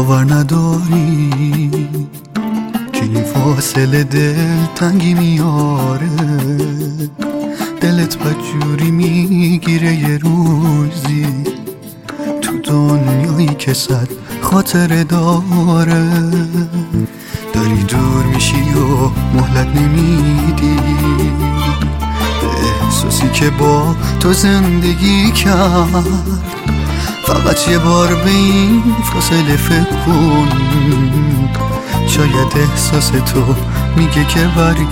باور نداری که این فاصله دل تنگی میاره، دلت بدجوری میگیره یه روزی تو دنیایی که صد خاطره داره. داری دور میشی و مهلت نمیدی به احساسی که با تو زندگی کرد. فقط یه بار به این فاصله فکر کن، شاید احساس تو میگه که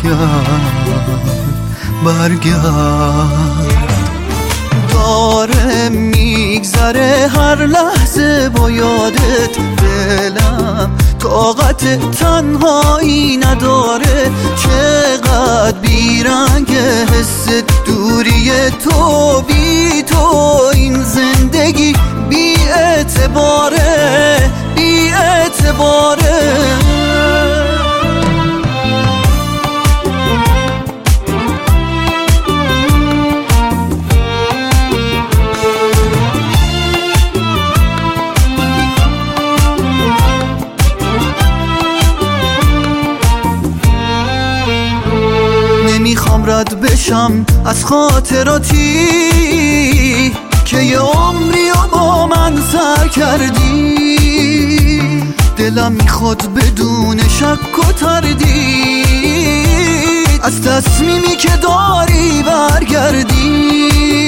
برگرد. داره میگذره هر لحظه با یادت، دلم طاقت تنهایی نداره. چقدر بیرنگ حس دوری تو، بی تو این زندگی بی اعتباره، بی اعتباره. نمیخوام رد بشم از خاطراتی که یه عمری و با من سر کردی. دلم میخواد بدون شک و تردید از تصمیمی که داری برگردی.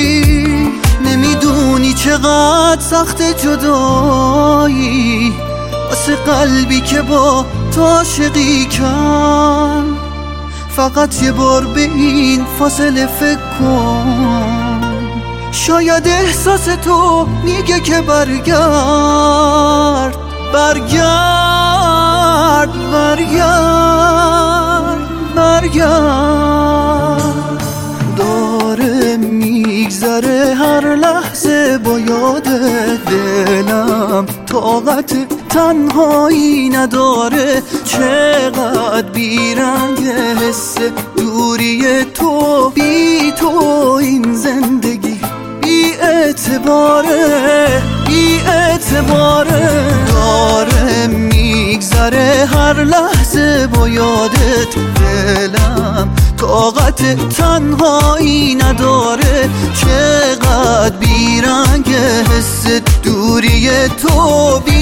نمیدونی چقدر سخت جدایی واسه قلبی که با تو عاشقی کن. فقط یه بار به این فاصله فکر کن، شاید احساس تو میگه که برگرد، برگرد، برگرد، برگرد. داره میگذره هر لحظه با یادت، دلم طاقت تنهایی نداره. چقدر بیرنگ حس دوری تو، بی تو این زندگی بی اعتباره، بی اعتباره. داره میگذره هر لحظه با یادت، دلم طاقت تنهایی نداره. چقدر بیرنگ حس دوری تو، بی